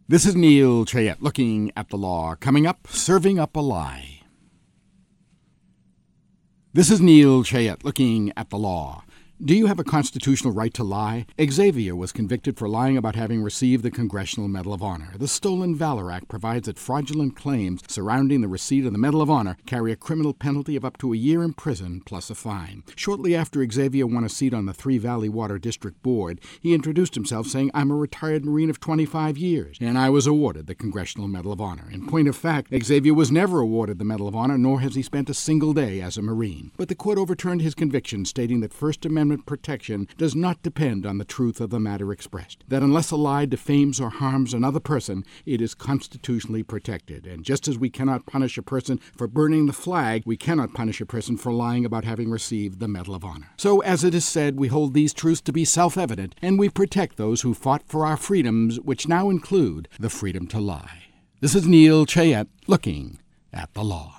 This is Neil Chayette looking at the law. Coming up, serving up a lie. This is Neil Chayette looking at the law. Do you have a constitutional right to lie? Xavier was convicted for lying about having received the Congressional Medal of Honor. The Stolen Valor Act provides that fraudulent claims surrounding the receipt of the Medal of Honor carry a criminal penalty of up to a year in prison plus a fine. Shortly after Xavier won a seat on the Three Valley Water District Board, he introduced himself saying, "I'm a retired Marine of 25 years, and I was awarded the Congressional Medal of Honor." In point of fact, Xavier was never awarded the Medal of Honor, nor has he spent a single day as a Marine. But the court overturned his conviction, stating that First Amendment protection does not depend on the truth of the matter expressed, that unless a lie defames or harms another person, it is constitutionally protected. And just as we cannot punish a person for burning the flag, we cannot punish a person for lying about having received the Medal of Honor. So, as it is said, we hold these truths to be self-evident, and we protect those who fought for our freedoms, which now include the freedom to lie. This is Neil Chayette looking at the law.